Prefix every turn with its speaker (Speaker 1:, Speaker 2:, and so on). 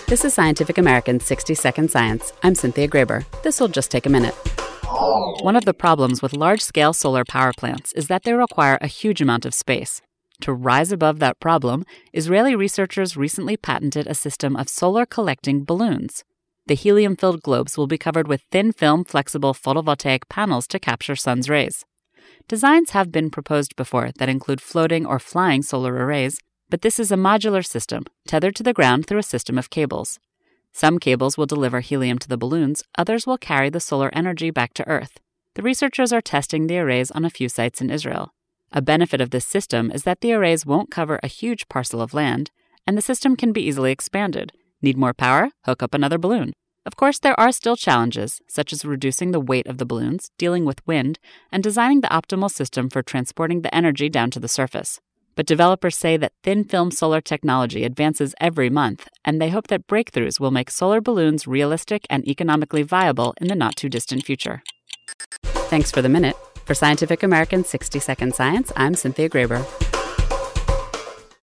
Speaker 1: This is Scientific American's 60-Second Science. I'm Cynthia Graber. This will just take a minute. One of the problems with large-scale solar power plants is that they require a huge amount of space. To rise above that problem, Israeli researchers recently patented a system of solar-collecting balloons. The helium-filled globes will be covered with thin-film flexible photovoltaic panels to capture sun's rays. Designs have been proposed before that include floating or flying solar arrays, but this is a modular system, tethered to the ground through a system of cables. Some cables will deliver helium to the balloons, others will carry the solar energy back to Earth. The researchers are testing the arrays on a few sites in Israel. A benefit of this system is that the arrays won't cover a huge parcel of land, and the system can be easily expanded. Need more power? Hook up another balloon. Of course, there are still challenges, such as reducing the weight of the balloons, dealing with wind, and designing the optimal system for transporting the energy down to the surface. But developers say that thin-film solar technology advances every month, and they hope that breakthroughs will make solar balloons realistic and economically viable in the not-too-distant future. Thanks for the minute. For Scientific American's 60-Second Science, I'm Cynthia Graber.